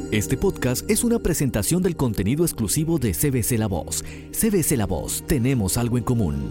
Este podcast es una presentación del contenido exclusivo de CBC La Voz. CBC La Voz, tenemos algo en común.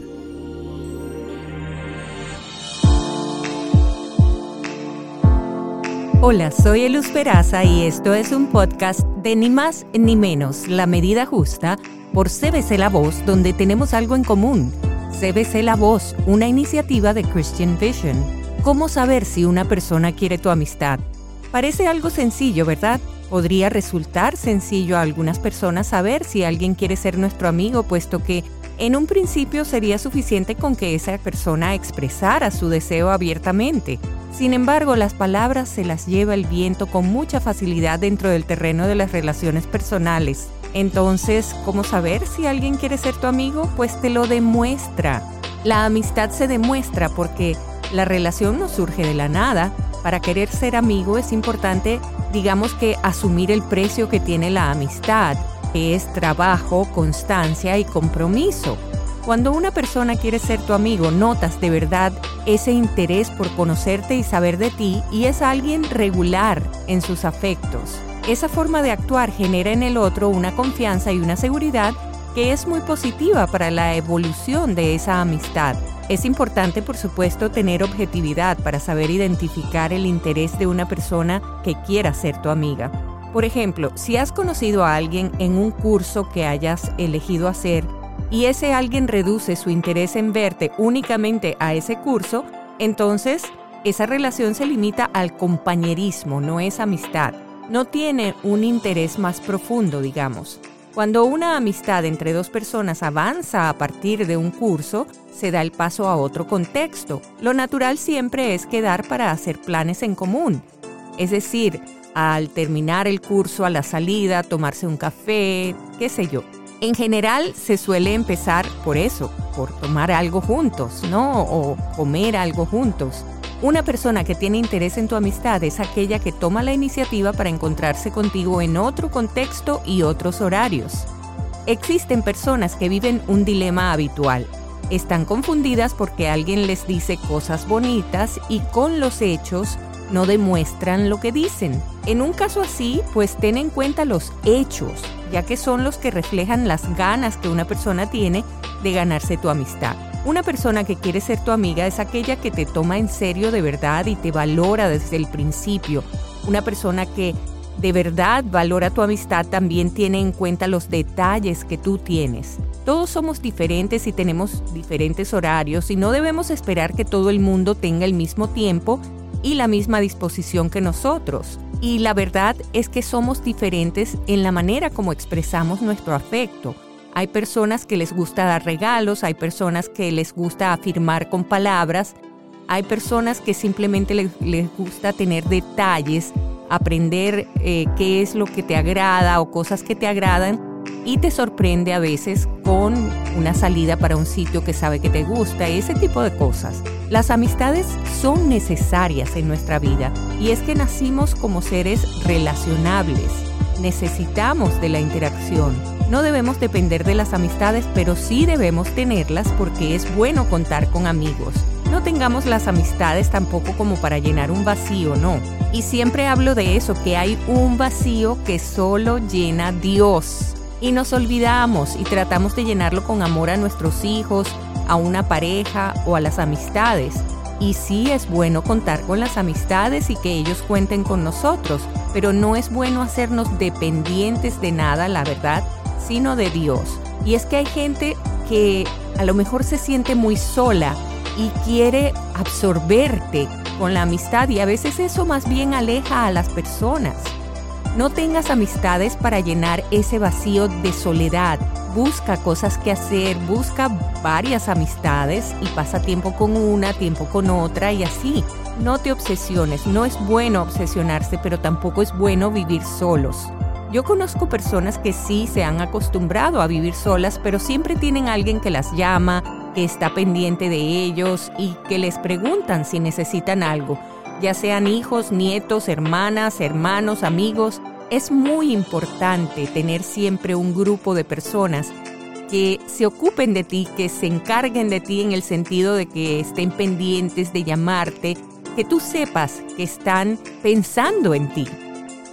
Hola, soy Eluz Peraza y esto es un podcast de Ni Más Ni Menos, La Medida Justa, por CBC La Voz, donde tenemos algo en común. CBC La Voz, una iniciativa de Christian Vision. ¿Cómo saber si una persona quiere tu amistad? Parece algo sencillo, ¿verdad? Podría resultar sencillo a algunas personas saber si alguien quiere ser nuestro amigo, puesto que en un principio sería suficiente con que esa persona expresara su deseo abiertamente. Sin embargo, las palabras se las lleva el viento con mucha facilidad dentro del terreno de las relaciones personales. Entonces, ¿cómo saber si alguien quiere ser tu amigo? Pues te lo demuestra. La amistad se demuestra porque la relación no surge de la nada. Para querer ser amigo es importante, digamos que asumir el precio que tiene la amistad, que es trabajo, constancia y compromiso. Cuando una persona quiere ser tu amigo, notas de verdad ese interés por conocerte y saber de ti, y es alguien regular en sus afectos. Esa forma de actuar genera en el otro una confianza y una seguridad que es muy positiva para la evolución de esa amistad. Es importante, por supuesto, tener objetividad para saber identificar el interés de una persona que quiera ser tu amiga. Por ejemplo, si has conocido a alguien en un curso que hayas elegido hacer y ese alguien reduce su interés en verte únicamente a ese curso, entonces esa relación se limita al compañerismo, no es amistad. No tiene un interés más profundo, digamos. Cuando una amistad entre dos personas avanza a partir de un curso, se da el paso a otro contexto. Lo natural siempre es quedar para hacer planes en común. Es decir, al terminar el curso, a la salida, tomarse un café, qué sé yo. En general se suele empezar por eso, por tomar algo juntos, ¿no? O comer algo juntos. Una persona que tiene interés en tu amistad es aquella que toma la iniciativa para encontrarse contigo en otro contexto y otros horarios. Existen personas que viven un dilema habitual. Están confundidas porque alguien les dice cosas bonitas y con los hechos no demuestran lo que dicen. En un caso así, pues ten en cuenta los hechos, ya que son los que reflejan las ganas que una persona tiene de ganarse tu amistad. Una persona que quiere ser tu amiga es aquella que te toma en serio de verdad y te valora desde el principio. Una persona que de verdad valora tu amistad también tiene en cuenta los detalles que tú tienes. Todos somos diferentes y tenemos diferentes horarios y no debemos esperar que todo el mundo tenga el mismo tiempo y la misma disposición que nosotros. Y la verdad es que somos diferentes en la manera como expresamos nuestro afecto. Hay personas que les gusta dar regalos, hay personas que les gusta afirmar con palabras, hay personas que simplemente les gusta tener detalles, aprender qué es lo que te agrada o cosas que te agradan, y te sorprende a veces con una salida para un sitio que sabe que te gusta, ese tipo de cosas. Las amistades son necesarias en nuestra vida y es que nacimos como seres relacionables. Necesitamos de la interacción. No debemos depender de las amistades, pero sí debemos tenerlas porque es bueno contar con amigos. No tengamos las amistades tampoco como para llenar un vacío, no. Y siempre hablo de eso, que hay un vacío que solo llena Dios. Y nos olvidamos y tratamos de llenarlo con amor a nuestros hijos, a una pareja o a las amistades. Y sí es bueno contar con las amistades y que ellos cuenten con nosotros, pero no es bueno hacernos dependientes de nada, la verdad, sino de Dios. Y es que hay gente que a lo mejor se siente muy sola y quiere absorberte con la amistad, y a veces eso más bien aleja a las personas. No tengas amistades para llenar ese vacío de soledad. Busca cosas que hacer, busca varias amistades y pasa tiempo con una, tiempo con otra y así. No te obsesiones, no es bueno obsesionarse, pero tampoco es bueno vivir solos. Yo conozco personas que sí se han acostumbrado a vivir solas, pero siempre tienen alguien que las llama, que está pendiente de ellos y que les preguntan si necesitan algo, ya sean hijos, nietos, hermanas, hermanos, amigos. Es muy importante tener siempre un grupo de personas que se ocupen de ti, que se encarguen de ti en el sentido de que estén pendientes de llamarte, que tú sepas que están pensando en ti.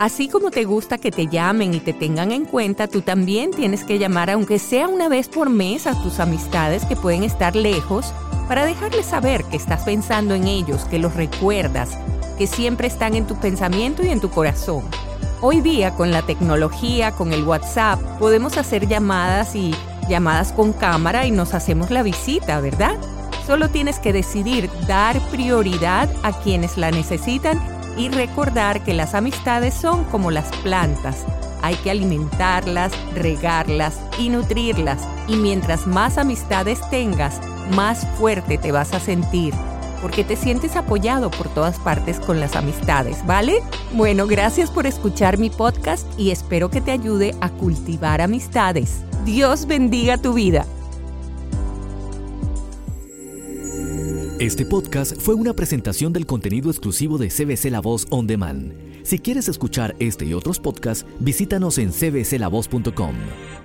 Así como te gusta que te llamen y te tengan en cuenta, tú también tienes que llamar, aunque sea una vez por mes, a tus amistades que pueden estar lejos, para dejarles saber que estás pensando en ellos, que los recuerdas, que siempre están en tu pensamiento y en tu corazón. Hoy día, con la tecnología, con el WhatsApp, podemos hacer llamadas con cámara y nos hacemos la visita, ¿verdad? Solo tienes que decidir dar prioridad a quienes la necesitan y recordar que las amistades son como las plantas. Hay que alimentarlas, regarlas y nutrirlas. Y mientras más amistades tengas, más fuerte te vas a sentir, porque te sientes apoyado por todas partes con las amistades, ¿vale? Bueno, gracias por escuchar mi podcast y espero que te ayude a cultivar amistades. Dios bendiga tu vida. Este podcast fue una presentación del contenido exclusivo de CBC La Voz On Demand. Si quieres escuchar este y otros podcasts, visítanos en cbclavoz.com.